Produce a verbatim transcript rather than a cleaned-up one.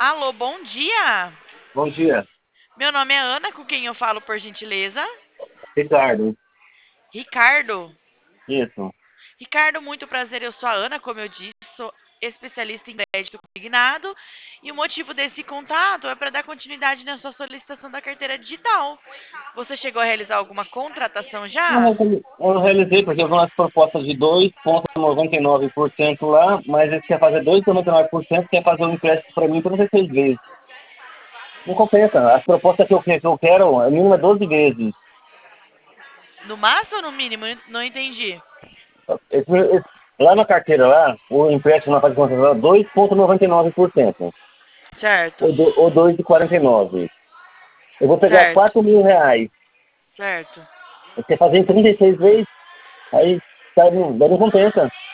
Alô, bom dia. Bom dia, Meu nome é Ana, com quem eu falo por gentileza? Ricardo. Ricardo. Isso. Ricardo, muito prazer. Eu sou a Ana, como eu disse, sou especialista em crédito consignado. E o motivo desse contato é para dar continuidade na sua solicitação da carteira digital. Você chegou a realizar alguma contratação Não, já? mas eu eu não realizei porque eu vi umas propostas de dois vírgula noventa e nove por cento lá, mas eles querem fazer dois vírgula noventa e nove por cento, quer fazer um empréstimo para mim por seis vezes. Não compensa. As propostas que eu, que eu quero, a mínima é doze vezes. No máximo ou no mínimo? Não entendi. Esse- esse- lá na carteira, lá, o empréstimo na fase de contratação é dois vírgula noventa e nove por cento, Certo, ou, do, ou dois vírgula quarenta e nove por cento. Eu vou pegar certo, quatro mil reais. certo. Você fazer em trinta e seis vezes, aí sabe, daí não compensa.